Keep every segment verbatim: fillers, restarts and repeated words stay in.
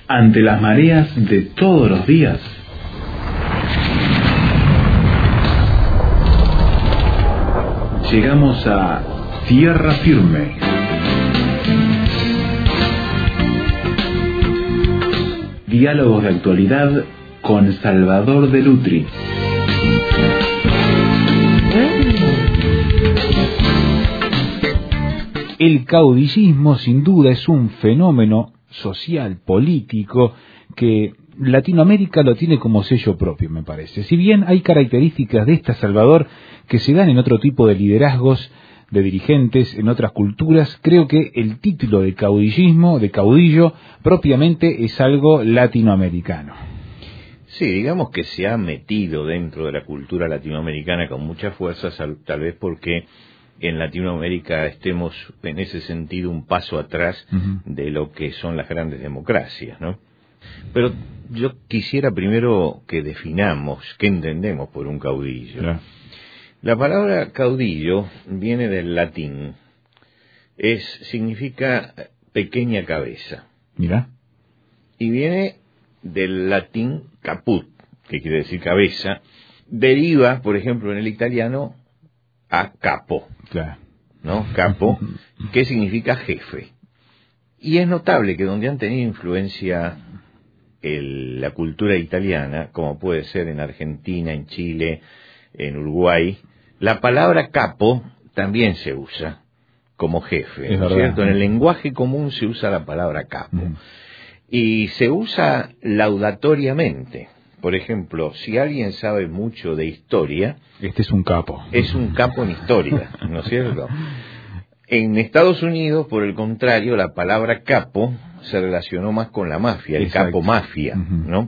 ante las mareas de todos los días. Llegamos a tierra firme. Diálogos de actualidad con Salvador de Lutri. El caudillismo sin duda es un fenómeno social, político, que Latinoamérica lo tiene como sello propio, me parece. Si bien hay características de esta, Salvador, que se dan en otro tipo de liderazgos, de dirigentes, en otras culturas, creo que el título de caudillismo, de caudillo, propiamente es algo latinoamericano. Sí, digamos que se ha metido dentro de la cultura latinoamericana con mucha fuerza, tal vez porque en Latinoamérica estemos en ese sentido un paso atrás uh-huh. de lo que son las grandes democracias, ¿no? Pero yo quisiera primero que definamos qué entendemos por un caudillo. Claro. La palabra caudillo viene del latín, es significa pequeña cabeza. Mira. Y viene del latín caput, que quiere decir cabeza, deriva, por ejemplo, en el italiano a capo, claro. ¿no? Capo, que significa jefe. Y es notable que donde han tenido influencia el, la cultura italiana, como puede ser en Argentina, en Chile, en Uruguay, la palabra capo también se usa como jefe, ¿no es cierto? En el lenguaje común se usa la palabra capo. Mm. Y se usa laudatoriamente. Por ejemplo, si alguien sabe mucho de historia... Este es un capo. Es un capo en historia, ¿no es cierto? En Estados Unidos, por el contrario, la palabra capo se relacionó más con la mafia, el Exacto. capo mafia, Uh-huh. ¿no?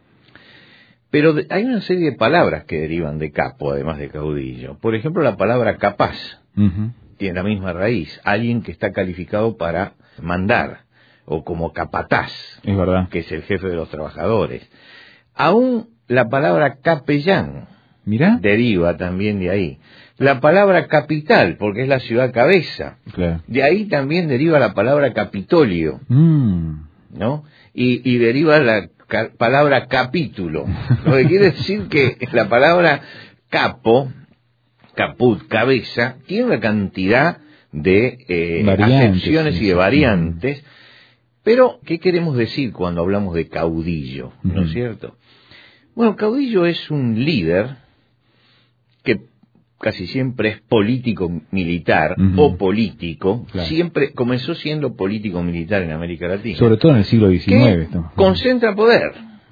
Pero hay una serie de palabras que derivan de capo, además de caudillo. Por ejemplo, la palabra capaz uh-huh. tiene la misma raíz. Alguien que está calificado para mandar, o como capataz, es verdad, que es el jefe de los trabajadores. Aún la palabra capellán ¿Mira? deriva también de ahí. La palabra capital, porque es la ciudad cabeza. Claro. De ahí también deriva la palabra capitolio, mm. ¿no? Y, y deriva la ca- palabra capítulo. Lo que quiere decir que la palabra capo, caput, cabeza, tiene una cantidad de eh, acepciones sí, y de variantes. Mm. Pero, ¿qué queremos decir cuando hablamos de caudillo? ¿No es uh-huh. cierto? Bueno, caudillo es un líder que casi siempre es político-militar uh-huh. o político. Claro. Siempre comenzó siendo político-militar en América Latina. Sobre todo en el siglo diecinueve. Que concentra poder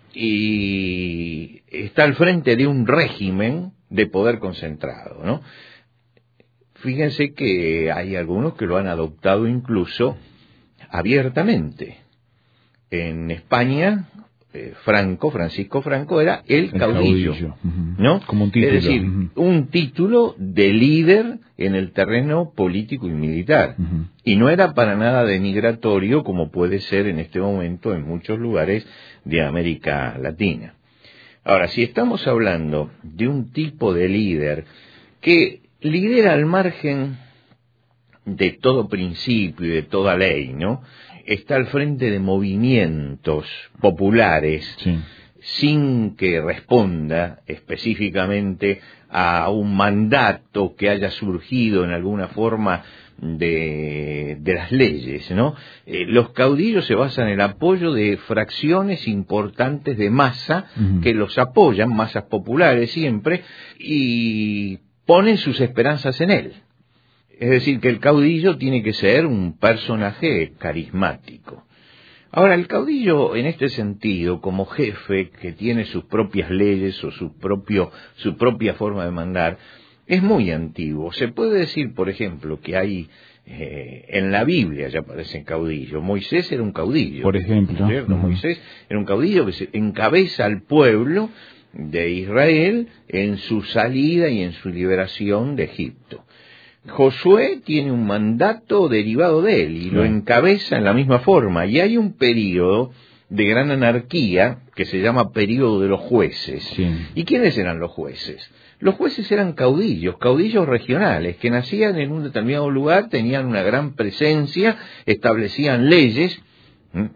y está al frente de un régimen de poder concentrado, ¿no? Fíjense que hay algunos que lo han adoptado incluso abiertamente. En España, eh, Franco, Francisco Franco, era el, el caudillo, caudillo. Uh-huh. ¿no? Como un título. Es decir, uh-huh. un título de líder en el terreno político y militar. Uh-huh. Y no era para nada denigratorio como puede ser en este momento en muchos lugares de América Latina. Ahora, si estamos hablando de un tipo de líder que lidera al margen de todo principio y de toda ley, ¿no? Está al frente de movimientos populares, sí. sin que responda específicamente a un mandato que haya surgido en alguna forma de, de las leyes, ¿no? Eh, los caudillos se basan en el apoyo de fracciones importantes de masa uh-huh. que los apoyan, masas populares siempre, y ponen sus esperanzas en él. Es decir, que el caudillo tiene que ser un personaje carismático. Ahora, el caudillo, en este sentido, como jefe que tiene sus propias leyes o su propio, su propia forma de mandar, es muy antiguo. Se puede decir, por ejemplo, que hay eh, en la Biblia ya aparecen caudillos. Moisés era un caudillo. Por ejemplo. ¿Cierto? Uh-huh. Moisés era un caudillo que se encabeza al pueblo de Israel en su salida y en su liberación de Egipto. Josué tiene un mandato derivado de él y sí. lo encabeza en la misma forma. Y hay un periodo de gran anarquía que se llama periodo de los jueces. Sí. ¿Y quiénes eran los jueces? Los jueces eran caudillos, caudillos regionales, que nacían en un determinado lugar, tenían una gran presencia, establecían leyes, ¿m?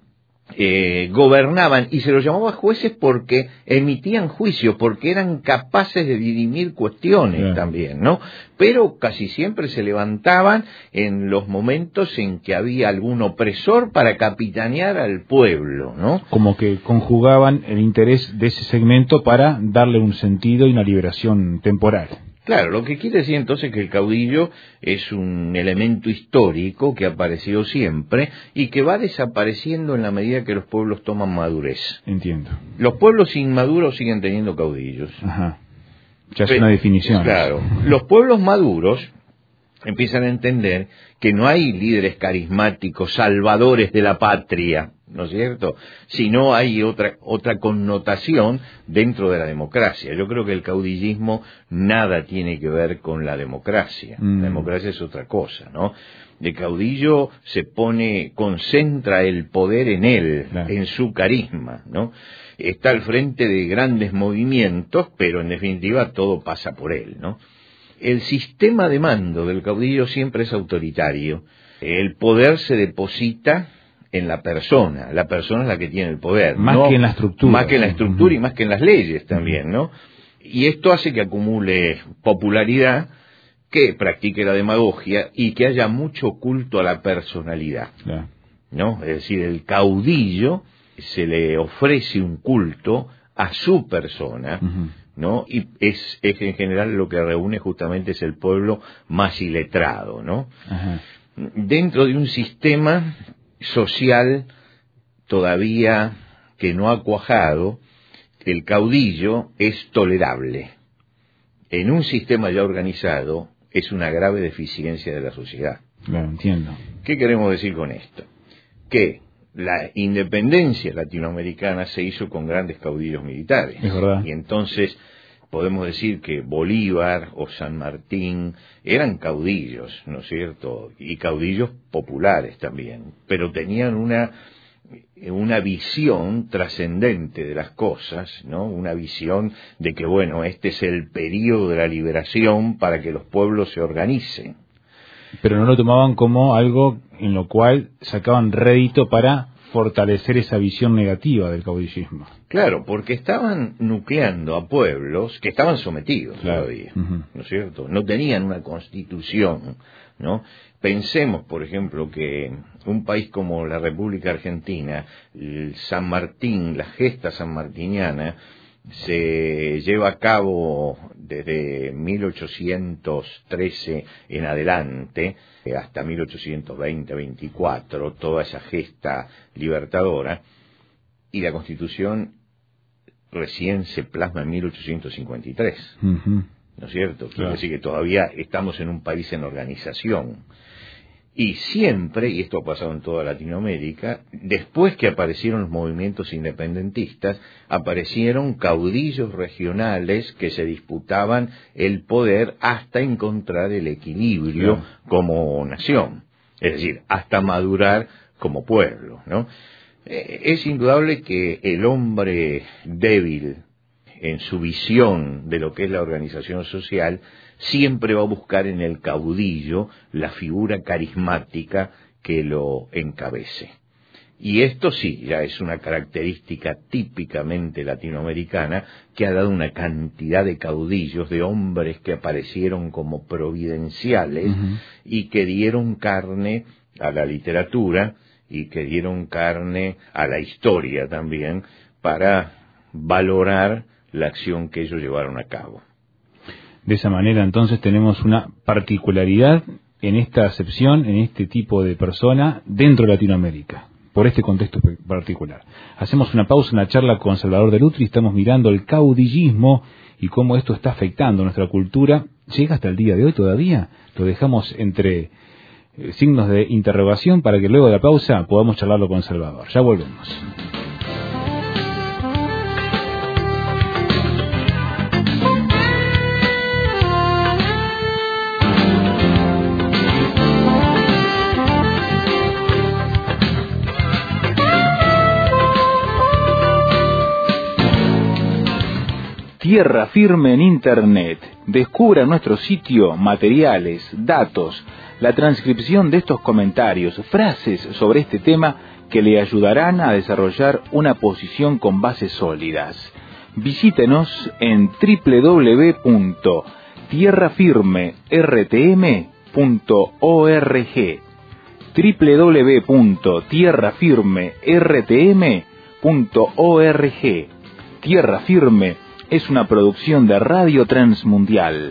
eh, gobernaban, y se los llamaba jueces porque emitían juicios, porque eran capaces de dirimir cuestiones yeah. también, ¿no? Pero casi siempre se levantaban en los momentos en que había algún opresor para capitanear al pueblo, ¿no? Como que conjugaban el interés de ese segmento para darle un sentido y una liberación temporal. Claro, lo que quiere decir entonces que el caudillo es un elemento histórico que ha aparecido siempre y que va desapareciendo en la medida que los pueblos toman madurez. Entiendo. Los pueblos inmaduros siguen teniendo caudillos. Ajá. Ya es una definición. Claro. Los pueblos maduros empiezan a entender que no hay líderes carismáticos, salvadores de la patria, ¿no es cierto? Sino hay otra otra connotación dentro de la democracia. Yo creo que el caudillismo nada tiene que ver con la democracia. Mm. La democracia es otra cosa, ¿no? El caudillo se pone, concentra el poder en él, claro. en su carisma, ¿no? Está al frente de grandes movimientos, pero en definitiva todo pasa por él, ¿no? El sistema de mando del caudillo siempre es autoritario. El poder se deposita en la persona. La persona es la que tiene el poder. Más ¿no? que en la estructura. Más que en la estructura uh-huh. y más que en las leyes también, ¿no? Y esto hace que acumule popularidad, que practique la demagogia y que haya mucho culto a la personalidad, yeah. ¿no? Es decir, el caudillo se le ofrece un culto a su persona, uh-huh. ¿no? Y es, es en general lo que reúne justamente es el pueblo más iletrado, ¿no? Ajá. Dentro de un sistema social todavía que no ha cuajado, el caudillo es tolerable. En un sistema ya organizado es una grave deficiencia de la sociedad. Claro, entiendo. ¿Qué queremos decir con esto? Que la independencia latinoamericana se hizo con grandes caudillos militares. Es verdad. Y entonces podemos decir que Bolívar o San Martín eran caudillos, ¿no es cierto? Y caudillos populares también, pero tenían una una visión trascendente de las cosas, ¿no? Una visión de que, bueno, este es el período de la liberación para que los pueblos se organicen. Pero no lo tomaban como algo en lo cual sacaban rédito para fortalecer esa visión negativa del caudillismo. Claro, porque estaban nucleando a pueblos que estaban sometidos claro. todavía, uh-huh. ¿no es cierto? No tenían una constitución, ¿no? Pensemos, por ejemplo, que un país como la República Argentina, el San Martín, la gesta sanmartiniana, se lleva a cabo desde mil ochocientos trece en adelante hasta mil ochocientos veinte veinticuatro, toda esa gesta libertadora, y la Constitución recién se plasma en mil ochocientos cincuenta y tres, uh-huh. ¿no es cierto? Quiere claro. decir que todavía estamos en un país en organización. Y siempre, y esto ha pasado en toda Latinoamérica, después que aparecieron los movimientos independentistas, aparecieron caudillos regionales que se disputaban el poder hasta encontrar el equilibrio claro. como nación, es decir, hasta madurar como pueblo, ¿no? Eh, es indudable que el hombre débil en su visión de lo que es la organización social siempre va a buscar en el caudillo la figura carismática que lo encabece. Y esto sí, ya es una característica típicamente latinoamericana que ha dado una cantidad de caudillos, de hombres que aparecieron como providenciales uh-huh. y que dieron carne a la literatura y que dieron carne a la historia también para valorar la acción que ellos llevaron a cabo. De esa manera, entonces, tenemos una particularidad en esta acepción, en este tipo de persona, dentro de Latinoamérica, por este contexto particular. Hacemos una pausa en la charla con Salvador de Lutri, estamos mirando el caudillismo y cómo esto está afectando nuestra cultura. ¿Llega hasta el día de hoy todavía? Lo dejamos entre eh, signos de interrogación para que luego de la pausa podamos charlarlo con Salvador. Ya volvemos. Tierra Firme en Internet. Descubra nuestro sitio materiales, datos, la transcripción de estos comentarios, frases sobre este tema que le ayudarán a desarrollar una posición con bases sólidas. Visítenos en doble u doble u doble u punto tierra firme r t m punto org, doble u doble u doble u punto tierra firme r t m punto org. Tierra Firme es una producción de Radio Transmundial.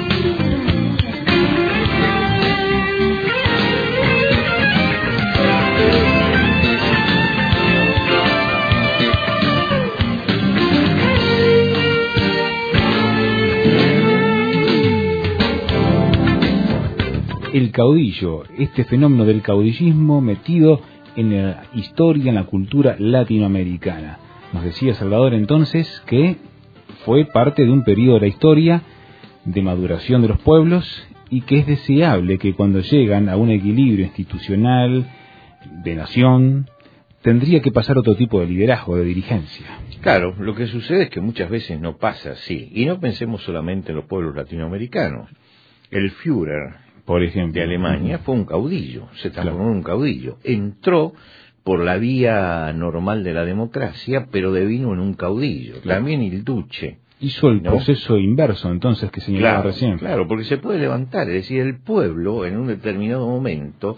El caudillo, este fenómeno del caudillismo metido en la historia, en la cultura latinoamericana. Nos decía Salvador entonces que fue parte de un periodo de la historia de maduración de los pueblos y que es deseable que cuando llegan a un equilibrio institucional, de nación, tendría que pasar otro tipo de liderazgo, de dirigencia. Claro, lo que sucede es que muchas veces no pasa así. Y no pensemos solamente en los pueblos latinoamericanos. El Führer, por ejemplo, de Alemania, fue un caudillo, se transformó claro. en un caudillo. Entró por la vía normal de la democracia, pero devino en un caudillo. Claro. También el Duce. Hizo el ¿no? proceso inverso, entonces, que señalaba claro, recién. Claro, porque se puede levantar, es decir, el pueblo, en un determinado momento,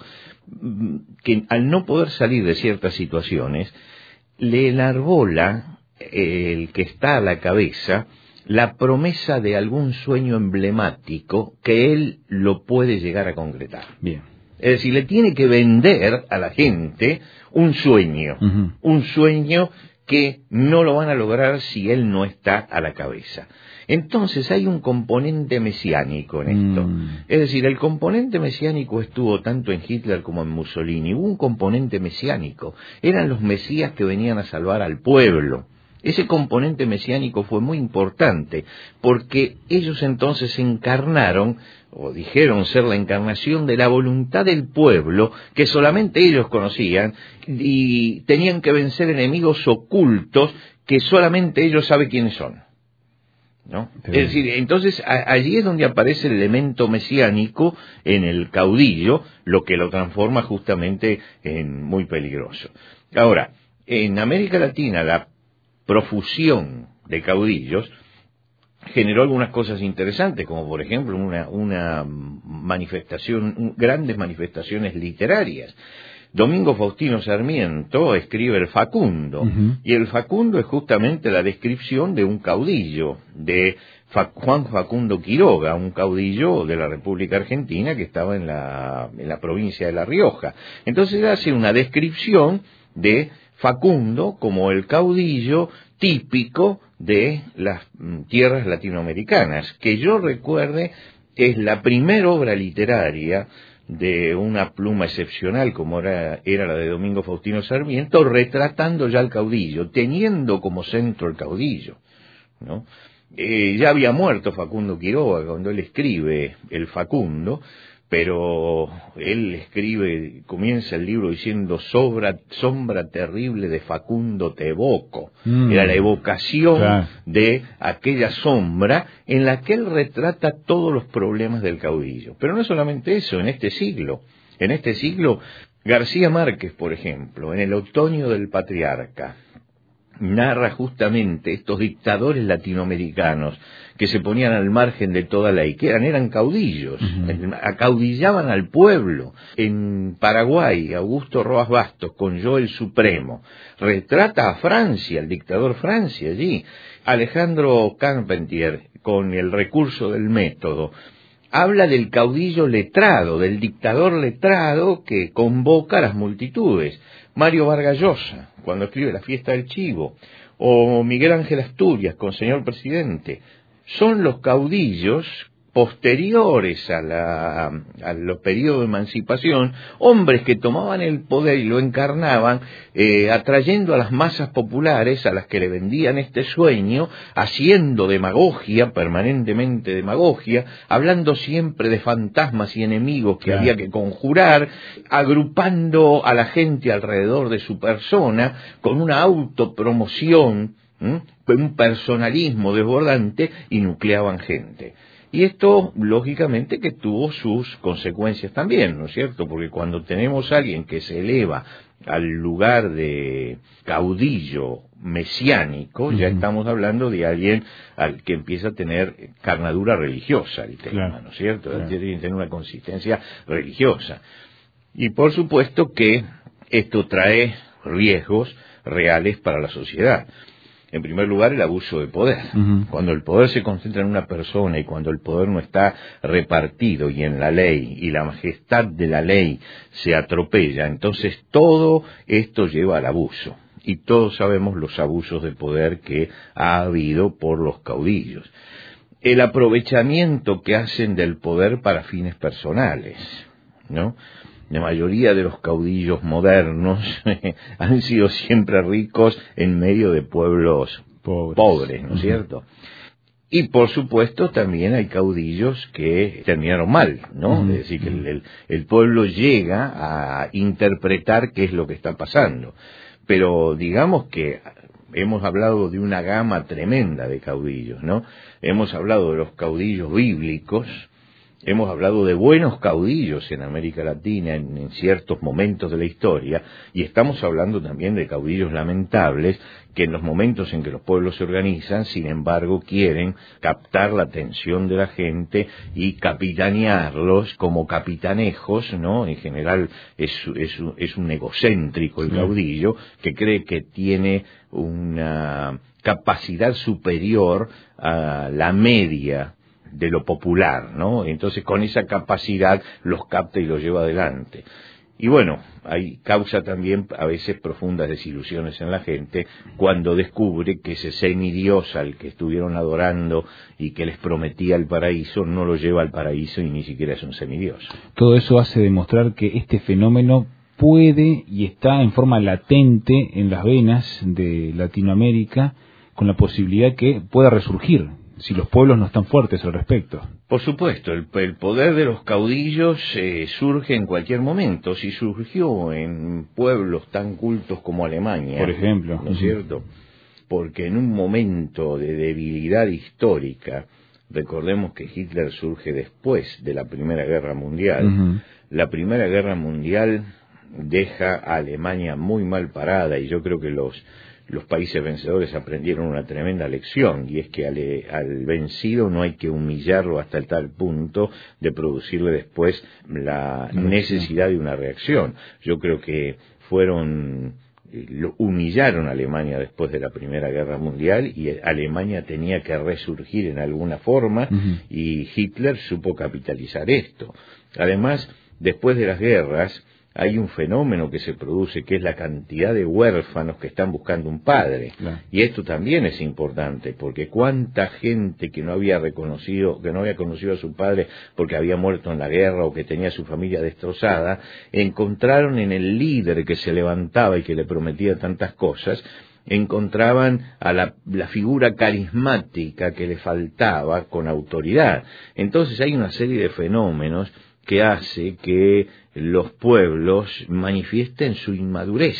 que al no poder salir de ciertas situaciones, le enarbola eh, el que está a la cabeza la promesa de algún sueño emblemático que él lo puede llegar a concretar. Bien. Es decir, le tiene que vender a la gente un sueño, uh-huh. un sueño que no lo van a lograr si él no está a la cabeza. Entonces hay un componente mesiánico en esto. Mm. Es decir, el componente mesiánico estuvo tanto en Hitler como en Mussolini. Hubo un componente mesiánico. Eran los mesías que venían a salvar al pueblo. Ese componente mesiánico fue muy importante, porque ellos entonces encarnaron, o dijeron ser la encarnación de la voluntad del pueblo, que solamente ellos conocían, y tenían que vencer enemigos ocultos que solamente ellos saben quiénes son. ¿No? Es decir, entonces a, allí es donde aparece el elemento mesiánico en el caudillo, lo que lo transforma justamente en muy peligroso. Ahora, en América Latina, la profusión de caudillos generó algunas cosas interesantes, como por ejemplo una, una manifestación, grandes manifestaciones literarias. Domingo Faustino Sarmiento escribe el Facundo, uh-huh. y el Facundo es justamente la descripción de un caudillo, de Fa- Juan Facundo Quiroga, un caudillo de la República Argentina que estaba en la, en la provincia de La Rioja. Entonces hace una descripción de Facundo como el caudillo típico de las tierras latinoamericanas, que yo recuerde es la primera obra literaria de una pluma excepcional como era, era la de Domingo Faustino Sarmiento, retratando ya al caudillo, teniendo como centro el caudillo, ¿no? Eh, ya había muerto Facundo Quiroga cuando él escribe el Facundo, pero él escribe, comienza el libro diciendo Sobra, sombra terrible de Facundo te evoco. Mm, Era la evocación claro. de aquella sombra en la que él retrata todos los problemas del caudillo. Pero no solamente eso, en este siglo, en este siglo, García Márquez, por ejemplo, en El otoño del patriarca, narra justamente estos dictadores latinoamericanos que se ponían al margen de toda ley, que eran, eran caudillos, uh-huh. acaudillaban al pueblo. En Paraguay, Augusto Roas Bastos, con Yo el Supremo, retrata a Francia, el dictador Francia allí. Alejandro Carpentier, con El recurso del método, habla del caudillo letrado, del dictador letrado que convoca a las multitudes. Mario Vargas Llosa, cuando escribe La fiesta del chivo, o Miguel Ángel Asturias con Señor Presidente, son los caudillos posteriores a, la, a los periodos de emancipación, hombres que tomaban el poder y lo encarnaban, eh, atrayendo a las masas populares a las que le vendían este sueño, haciendo demagogia, permanentemente demagogia, hablando siempre de fantasmas y enemigos que claro. había que conjurar, agrupando a la gente alrededor de su persona con una autopromoción, ¿m? un personalismo desbordante, y nucleaban gente. Y esto, lógicamente, que tuvo sus consecuencias también, ¿no es cierto? Porque cuando tenemos a alguien que se eleva al lugar de caudillo mesiánico, uh-huh. ya estamos hablando de alguien al que empieza a tener carnadura religiosa el tema, claro. ¿no es cierto? Claro. Tiene que tener una consistencia religiosa. Y por supuesto que esto trae riesgos reales para la sociedad. En primer lugar, el abuso de poder. Uh-huh. Cuando el poder se concentra en una persona y cuando el poder no está repartido y en la ley y la majestad de la ley se atropella, entonces todo esto lleva al abuso. Y todos sabemos los abusos de poder que ha habido por los caudillos. El aprovechamiento que hacen del poder para fines personales, ¿no? La mayoría de los caudillos modernos han sido siempre ricos en medio de pueblos pobres, pobres ¿no es cierto? Y por supuesto también hay caudillos que terminaron mal, ¿no? Uh-huh. Es decir, que el, el, el pueblo llega a interpretar qué es lo que está pasando. Pero digamos que hemos hablado de una gama tremenda de caudillos, ¿no? Hemos hablado de los caudillos bíblicos. Hemos hablado de buenos caudillos en América Latina en, en ciertos momentos de la historia, y estamos hablando también de caudillos lamentables que en los momentos en que los pueblos se organizan, sin embargo, quieren captar la atención de la gente y capitanearlos como capitanejos, ¿no? En general es, es, es un egocéntrico el caudillo que cree que tiene una capacidad superior a la media de lo popular, ¿no? Entonces con esa capacidad los capta y los lleva adelante. Y bueno, hay causa también a veces profundas desilusiones en la gente cuando descubre que ese semidios al que estuvieron adorando y que les prometía el paraíso no lo lleva al paraíso y ni siquiera es un semidios. Todo eso hace demostrar que este fenómeno puede y está en forma latente en las venas de Latinoamérica, con la posibilidad que pueda resurgir si los pueblos no están fuertes al respecto. Por supuesto, el, el poder de los caudillos eh, surge en cualquier momento. Si surgió en pueblos tan cultos como Alemania, por ejemplo, ¿no es cierto? Porque en un momento de debilidad histórica, recordemos que Hitler surge después de la Primera Guerra Mundial. Uh-huh. La Primera Guerra Mundial deja a Alemania muy mal parada, y yo creo que los Los países vencedores aprendieron una tremenda lección, y es que al, al vencido no hay que humillarlo hasta el tal punto de producirle después la necesidad de una reacción. Yo creo que fueron, lo humillaron a Alemania después de la Primera Guerra Mundial, y Alemania tenía que resurgir en alguna forma, uh-huh. y Hitler supo capitalizar esto. Además, después de las guerras, hay un fenómeno que se produce, que es la cantidad de huérfanos que están buscando un padre. Claro. Y esto también es importante, porque cuánta gente que no había reconocido, que no había conocido a su padre porque había muerto en la guerra o que tenía su familia destrozada, encontraron en el líder que se levantaba y que le prometía tantas cosas, encontraban a la, la figura carismática que le faltaba con autoridad. Entonces hay una serie de fenómenos que hace que los pueblos manifiesten su inmadurez.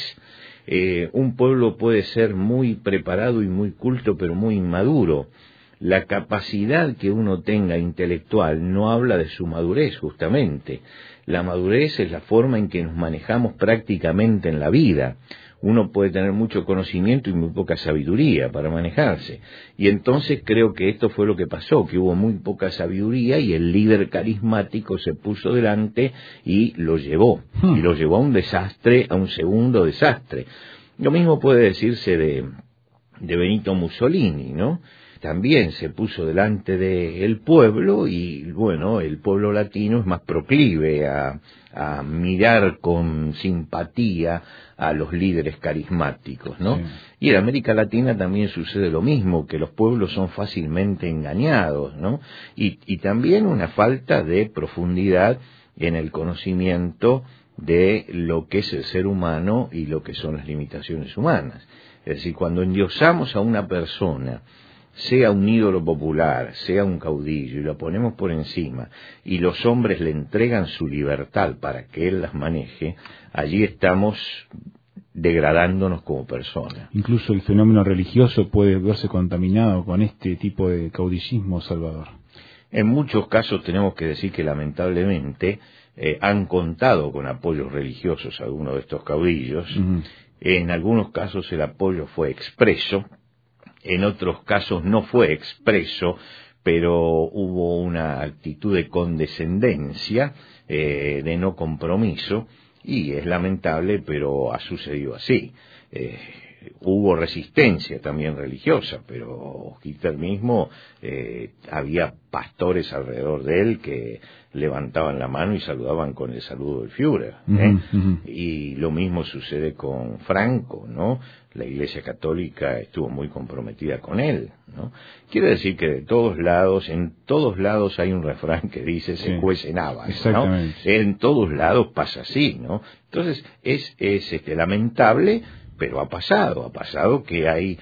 Eh, un pueblo puede ser muy preparado y muy culto, pero muy inmaduro. La capacidad que uno tenga intelectual no habla de su madurez, justamente. La madurez es la forma en que nos manejamos prácticamente en la vida. Uno puede tener mucho conocimiento y muy poca sabiduría para manejarse. Y entonces creo que esto fue lo que pasó, que hubo muy poca sabiduría y el líder carismático se puso delante y lo llevó. Hmm. Y lo llevó a un desastre, a un segundo desastre. Lo mismo puede decirse de, de Benito Mussolini, ¿no? También se puso delante del pueblo y, bueno, el pueblo latino es más proclive a, a mirar con simpatía a los líderes carismáticos, ¿no? Sí. Y en América Latina también sucede lo mismo, que los pueblos son fácilmente engañados, ¿no? Y, y también una falta de profundidad en el conocimiento de lo que es el ser humano y lo que son las limitaciones humanas. Es decir, cuando endiosamos a una persona, sea un ídolo popular, sea un caudillo, y lo ponemos por encima, y los hombres le entregan su libertad para que él las maneje, allí estamos degradándonos como personas. Incluso el fenómeno religioso puede verse contaminado con este tipo de caudillismo, Salvador. En muchos casos tenemos que decir que lamentablemente eh, han contado con apoyos religiosos algunos de estos caudillos. Uh-huh. En algunos casos el apoyo fue expreso, en otros casos no fue expreso, pero hubo una actitud de condescendencia, eh, de no compromiso, y es lamentable, pero ha sucedido así. Eh, hubo resistencia también religiosa, pero Hitler mismo, eh, había pastores alrededor de él que levantaban la mano y saludaban con el saludo del Führer, ¿eh? Uh-huh, uh-huh. Y lo mismo sucede con Franco, ¿no? La Iglesia Católica estuvo muy comprometida con él, ¿no? Quiere decir que de todos lados, en todos lados hay un refrán que dice se sí. cuecen habas, ¿no? En todos lados pasa así, ¿no? Entonces es, es este, lamentable, pero ha pasado, ha pasado que hay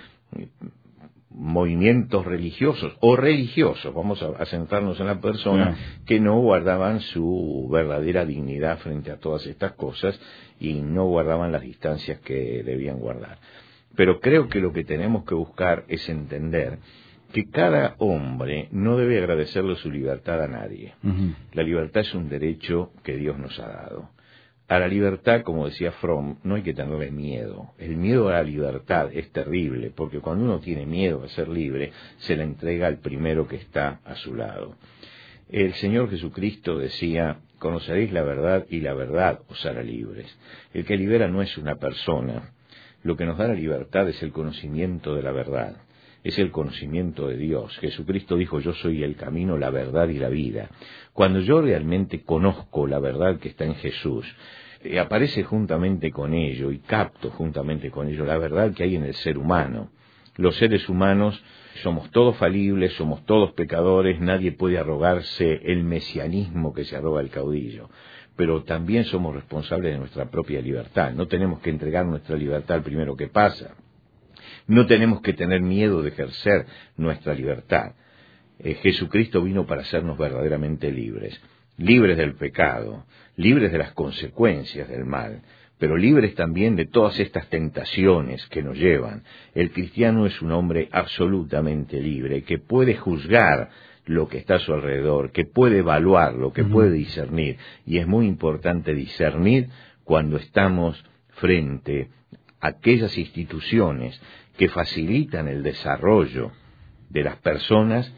movimientos religiosos o religiosos, vamos a, a centrarnos en la persona, yeah. que no guardaban su verdadera dignidad frente a todas estas cosas y no guardaban las distancias que debían guardar. Pero creo que lo que tenemos que buscar es entender que cada hombre no debe agradecerle su libertad a nadie. Uh-huh. La libertad es un derecho que Dios nos ha dado. A la libertad, como decía Fromm, no hay que tenerle miedo. El miedo a la libertad es terrible, porque cuando uno tiene miedo a ser libre, se la entrega al primero que está a su lado. El Señor Jesucristo decía, conoceréis la verdad y la verdad os hará libres. El que libera no es una persona. Lo que nos da la libertad es el conocimiento de la verdad. Es el conocimiento de Dios. Jesucristo dijo, yo soy el camino, la verdad y la vida. Cuando yo realmente conozco la verdad que está en Jesús, eh, aparece juntamente con ello y capto juntamente con ello la verdad que hay en el ser humano. Los seres humanos somos todos falibles, somos todos pecadores, nadie puede arrogarse el mesianismo que se arroga el caudillo. Pero también somos responsables de nuestra propia libertad. No tenemos que entregar nuestra libertad al primero que pasa. No tenemos que tener miedo de ejercer nuestra libertad. Eh, Jesucristo vino para hacernos verdaderamente libres, libres del pecado, libres de las consecuencias del mal, pero libres también de todas estas tentaciones que nos llevan. El cristiano es un hombre absolutamente libre, que puede juzgar lo que está a su alrededor, que puede evaluar, lo que uh-huh. puede discernir, y es muy importante discernir cuando estamos frente a aquellas instituciones que facilitan el desarrollo de las personas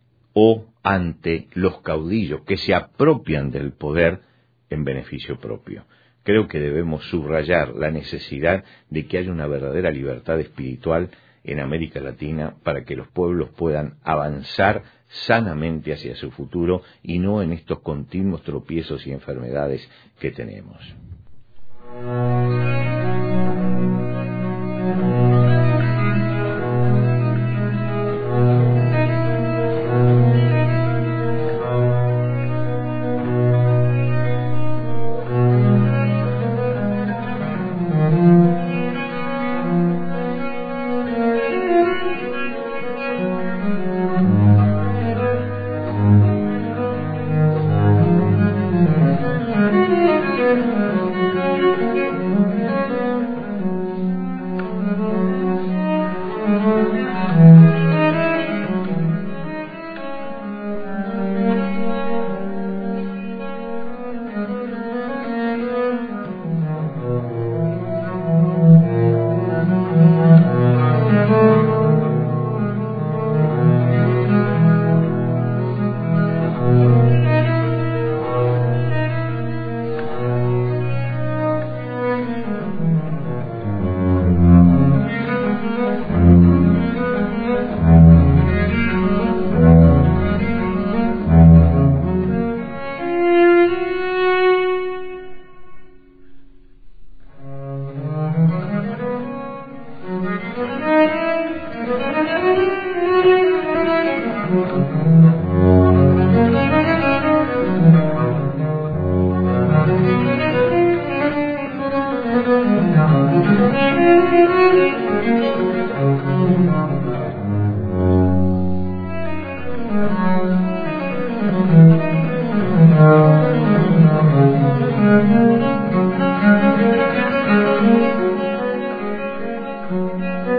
o ante los caudillos que se apropian del poder en beneficio propio. Creo que debemos subrayar la necesidad de que haya una verdadera libertad espiritual en América Latina para que los pueblos puedan avanzar sanamente hacia su futuro y no en estos continuos tropiezos y enfermedades que tenemos.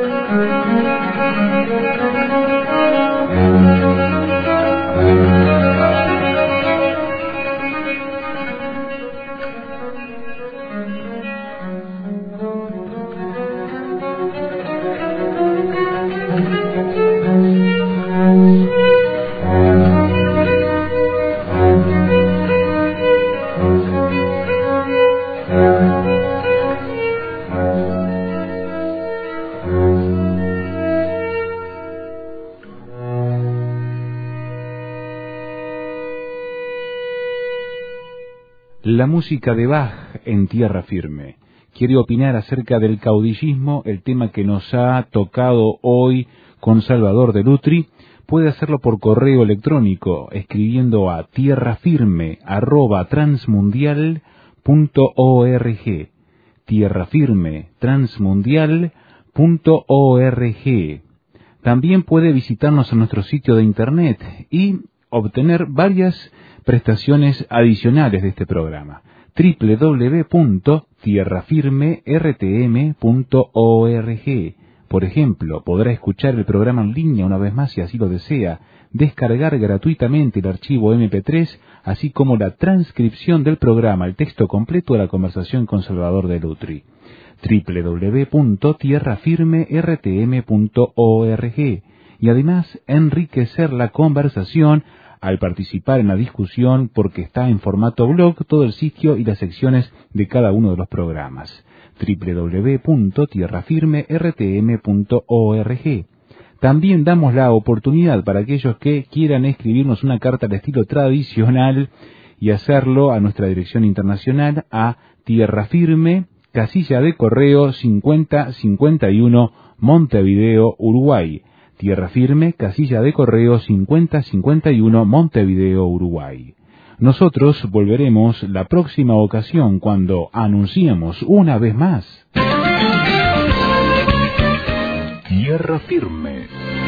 Thank you. la música de Bach en Tierra Firme. Quiere opinar acerca del caudillismo, el tema que nos ha tocado hoy con Salvador de Lutri. Puede hacerlo por correo electrónico, escribiendo a tierrafirme arroba transmundial punto org. Tierrafirme transmundial punto org. También puede visitarnos en nuestro sitio de internet y obtener varias prestaciones adicionales de este programa. doble u doble u doble u punto tierrafirme r t m punto org. Por ejemplo, podrá escuchar el programa en línea una vez más si así lo desea, descargar gratuitamente el archivo eme pe tres, así como la transcripción del programa, el texto completo de la conversación con Salvador de Lutri. doble u doble u doble u punto tierrafirme r t m punto org. Y además enriquecer la conversación al participar en la discusión, porque está en formato blog todo el sitio y las secciones de cada uno de los programas. doble u doble u doble u punto tierrafirme r t m punto org. También damos la oportunidad para aquellos que quieran escribirnos una carta al estilo tradicional y hacerlo a nuestra dirección internacional a Tierra Firme, casilla de correo cincuenta cincuenta y uno, Montevideo, Uruguay. Tierra Firme, casilla de correo cincuenta cincuenta y uno, Montevideo, Uruguay. Nosotros volveremos la próxima ocasión cuando anunciemos una vez más. Tierra Firme.